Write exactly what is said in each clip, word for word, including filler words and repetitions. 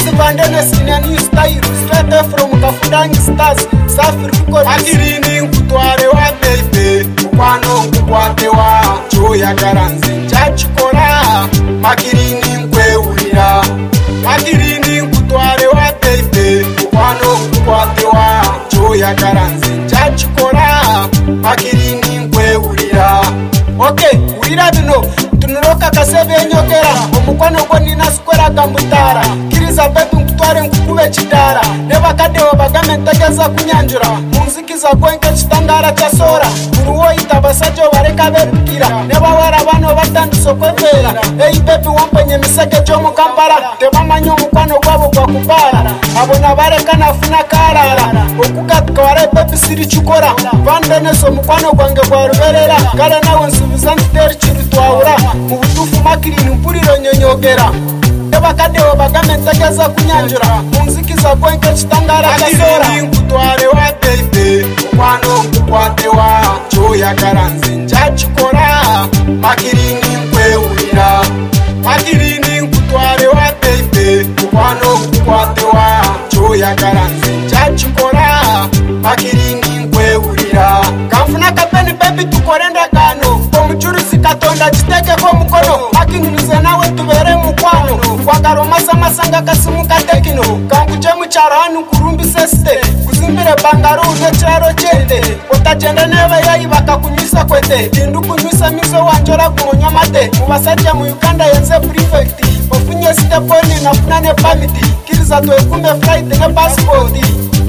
Vandenes in a new style, straight from Kafundangi Stars, Safir Record. Akirini kutware wa baby, kwano kukwate wa Joya Garanzi, Chachikora, Makirini kwe urira. Akirini kutware wa baby, kwano kukwate wa Joya Garanzi, Chachikora, Makirini kwe urira. Okay, urira bino, tunuroka kasebe nyokera, omukwano kwa nina skwera gambutara. Kiriza betu mkutware nkukube chitara, neba kadewa bagame ntegeza kunyanjura, muziki za kwenke chitangara chasora, uruwo itabasajo wareka bepukira, neba wera bano batandiso kwevera, eyi bebi wampenye miseke jomu kampara, teba manyo mukwano kwabo kwa kupara, abona bareka nafuna karara, okukatka ware bebi siri chukora, vandeneso mukwano kwange kwa ruberera, kare nawe nsubizanti teri chiru tuaura, mubutufu makirini mpuriro nyonyogera. Neba kadewa bagame ntegeza kunyanjura, muziki za kwenke chitangara chasora. Akirini kutware wa baby, kwano kukwate wa Joya Garanzi, Chachikora, Makirini kwe urira. Akirini kutware wa baby, kwano kukwate wa Joya Garanzi, Chachikora, Makirini kwe urira. Kamfuna kapeni baby tukorenda gano, komuchuruzi katonda chiteke kwa mukono, makinulize nawe tubere mukwano. Wakaroma samasanga kasimu katekino, kanguche mcharanu kurumbi seste, kuzimbire bangaru nechero chete, otajende neve yayi bakakunyisa kwete, jindu kunyisa miso wanjora kumonya mate, mubasaja mu Uganda yenze prefect, ofunye steponi na funane pamiti, kiriza tuwe kumbe flight ne passporti.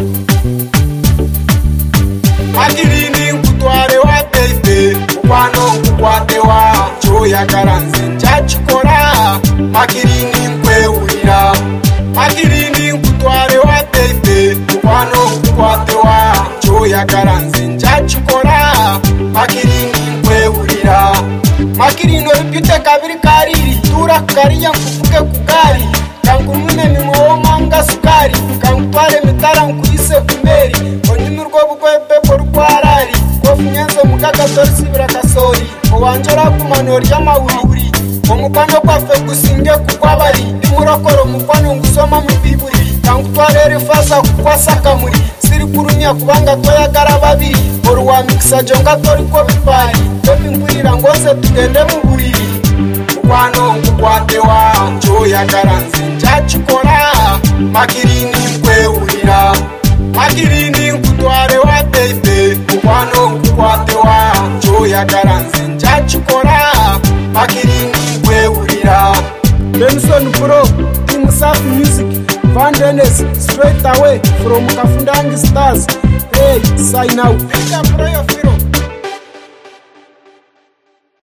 Akirini kutware wa baby, kwano kukwate wa Joya Garanzi, Chachikora, Makirini kwe urira. Akirini kutware wa baby, kwano kukwate wa Joya Garanzi, Chachikora, Makirini kwe urira. Makirini oripite kabiri kariri, tura kukariya nkufuke kugari, kangu mune mimwo manga sukari, kangu tware mitara nkuyise kumeri, onyimirwa bukwe pepo rukwarari, kofu nyenze mukaga torisibira kasori, owanjora kumanori y'amawuri, omukwano kwafe gusinge kukwabari, imurokoro mukwano ngusoma mubiburi, kangu tware rifasa kukwasa kamuri, siri kurumya kubanga toyagara babiri, oruwa mikisa jonga tori ko bipari, pepi mburira ngoze tugende mu buriri. Kwano kukwate wa Joya Garanzi, Chachikora, Makirini kwe urira. Makirini kutware wa baby, kwano kukwate wa Joya Garanzi, Chachikora, Makirini kwe urira. Benson Pro, Team Safi Music, Vandenes, straight away from Kafundangi Stars. Hey, sign out. Big up, Royo Firo.